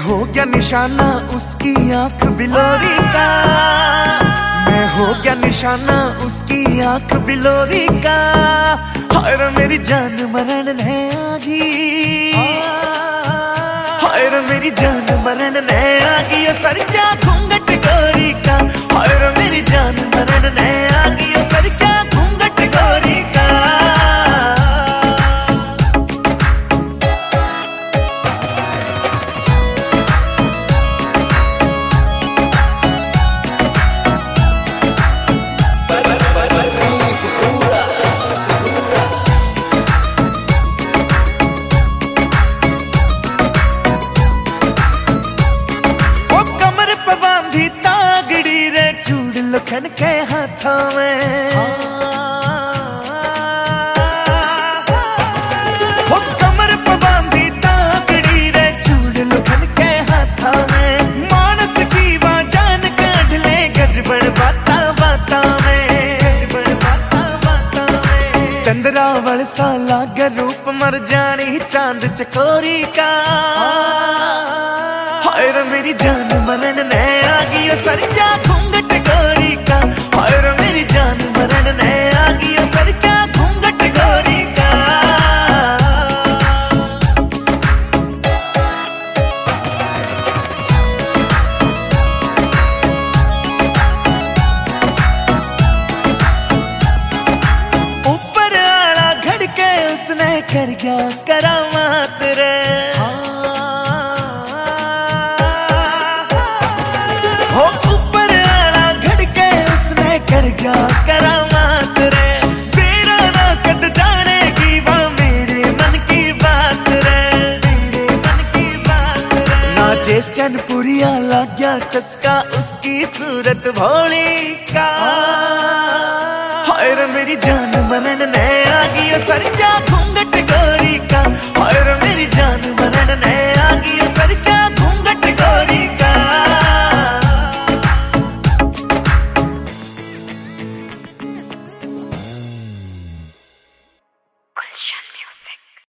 हो गया निशाना उसकी आंख बिलोरी का, मैं हो गया निशाना उसकी आंख बिलोरी का। हाय रे मेरी जान मरण है आगी, हाय रे मेरी जान मरण है आगी, ओ सर क्या घूंघट गोरी का। हाय रे मेरी जान मरण है आगी, ओ सर क्या घूंघट गोरी का। लखन के हाथों में हो कमर पे बांधी ताकड़ी रे चूड़ लखन के हाथों में। मानस की जान काढ़ ले गजबड़ बाता बाता में, गजबड़ बाता बाता में। चंद्रावल सा लागे रूप मर जानी चांद चकोरी का। हाय रे मेरी जान मरण ने आगी, ओ सर क्या घूंघट गोरी का। हाय रे मेरी जान मरण ने आगी, ओ सर क्या घूंघट गोरी का। ऊपर आला घड़ के उसने कर गया करामात रे, कर गया करामात रे। मेरा ना कद जानेगी वो मेरे मन की बात रे, मेरे मन की बात रे। नाचे चनपुरिया लग गया चस्का उसकी सूरत भोली का। हाय रे मेरी जान मरण ने आगी, ओ सर क्या घूंघट गोरी का। हाय रे मेरी जान मरण ने